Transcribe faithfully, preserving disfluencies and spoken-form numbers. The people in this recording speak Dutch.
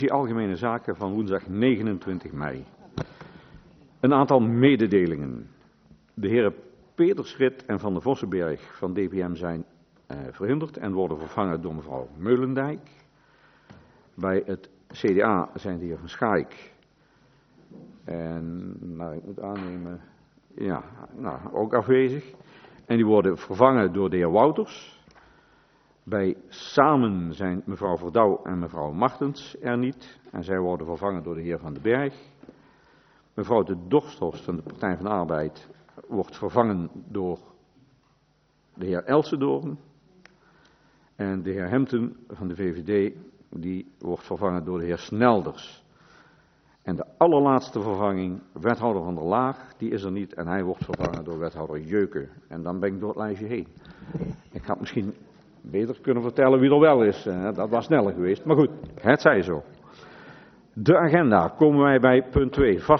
Algemene Zaken van woensdag negenentwintig mei. Een aantal mededelingen. De heren Petersrit en Van der Vossenberg van D P M zijn uh, verhinderd en worden vervangen door mevrouw Meulendijk. Bij het C D A zijn de heer Van Schaik en, nou, ik moet aannemen, ja, nou, ook afwezig. En die worden vervangen door de heer Wouters. Bij Samen zijn mevrouw Verdouw en mevrouw Martens er niet. En zij worden vervangen door de heer Van den Berg. Mevrouw de Dorsthorst van de Partij van de Arbeid wordt vervangen door de heer Elsendoorn. En de heer Hempten van de V V D, die wordt vervangen door de heer Snelders. En de allerlaatste vervanging, wethouder Van der Laag, die is er niet. En hij wordt vervangen door wethouder Jeuken. En dan ben ik door het lijstje heen. Ik had misschien beter kunnen vertellen wie er wel is. Dat was sneller geweest. Maar goed, het zij zo. De agenda. Komen wij bij punt twee. Vast